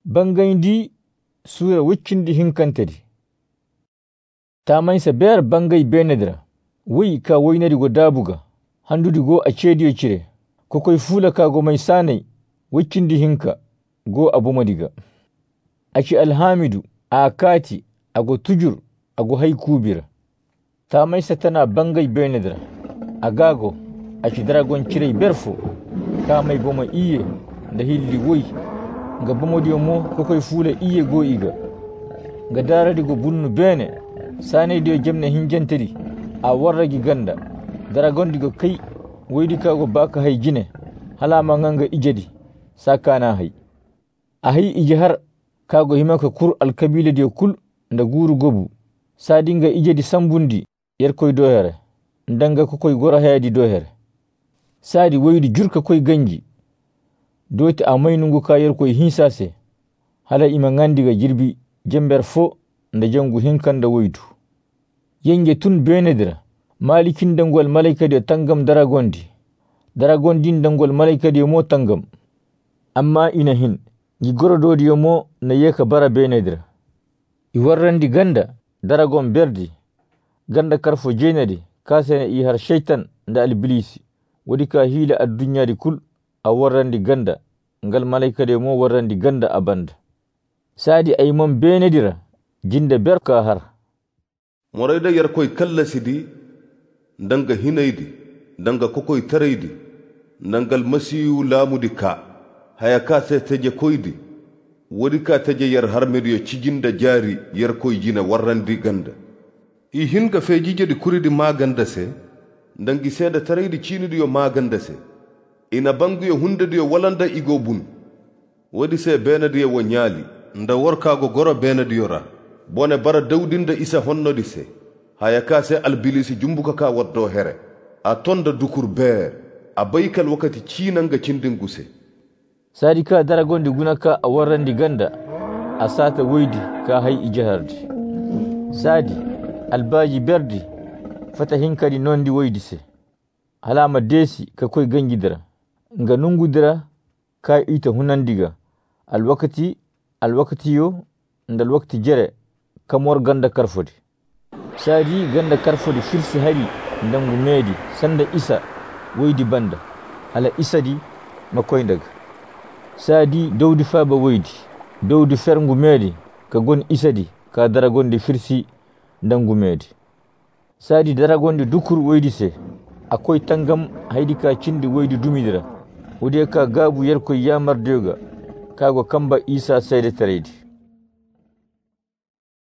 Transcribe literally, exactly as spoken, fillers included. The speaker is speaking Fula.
Bangayndi sura wiccindi hinkantedi. Tamaysa ber bangay benedra. Wi ka woynadi go dabuga. Handudi go a cediyo cire. Kokoy fula ka go may sanay. Wiccindi hinka go abumadiga. Aci alhamidu a kati ago tujur ago hay kubira. Tamaysa tana bangay benedra. Agago aci dragon cire berfo. Kamay boma iye da hilli woy. Nga bomodiyo mo kokoy fula iye go iga. Nga daradi go bunnu bene. Sane diyo jemne hinjantedi. A warragi ganda. Daragondi go kai. Woydi kago baka hay jine. Halama nganga ijedi. Sakana hay. A hay ijahar kago himaka kur alkabila diyo kul nda guru gobu. Sadinga ijedi sambundi yerkoy dohere. Ndanga kokoy gora hayadi dohere. Sadi woydi jurka koy ganji. Doti amay nungu ka yerkoy hinsase. Hala ima ngandiga jirbi jember fo nda jangu hinkanda woydu. Yenge tun benedira. Malikin dangwal malaika diyo tangam daragondi. Daragondin dangwal malaika diyo mo tangam. Amma ina hin. Gigoro diyo mo na yeka bara benedira. Iwarrandi ganda daragon berdi. Ganda karfo jenadi. Kasene ihar shaitan nda albilisi. Wadika hila ad dunya di kul. A warrandi ganda. Ngal malaika diyo mo warrandi ganda abanda. Sadi aymon benedira. Jinde berka har. Morayda yarkoy kallasidi. Ndanga hinaydi. Ndanga kokoy taraydi. Ndangal masiyu lamudi ka. Haya kase teje koydi. Wadika teje yar harmediyo cijinda jari yarkoy jina warrandi ganda. I hinga fejije di kuridi maganda se. Ndangi seda taraydi chinidiyo yo maganda se. Ina bangu yo hunda diyo walanda igo bun. Wadi se bena diyo wanyali. Nda warkago goro bena diyo ra. Bone bara dawdinda isa honno di se. Haya kase albilisi jumbuka ka waddo here. A tonda dukur ber. A baykal wakati chinanga chindinguse. Sadi ka daragondi gunaka a warrandi ganda. A sata woydi ka hay ijahardi. Sadi albaji berdi. Fata hinkadi nondi woydi se. Halama desi ka koy gangidira. Nga nungudira ka ita hunandiga. Alwakati alwakati yo ndal wakati jere kamor ganda karfodi. Sadi ganda karfodi firsi hari ndangu medi sanda isa woydi banda. Hala isa di makoy ndaga. Sadi dawdi faba woydi. Dawdi ferngu medi ka gon isa di ka daragondi firsi ndangu medi. Sadi daragondi dukur woydi se. Akoy tangam haydi ka cindi woydi dumidira. Ude ka gabu yerkoy yamar dioga. Kago kamba isa sayde taredi.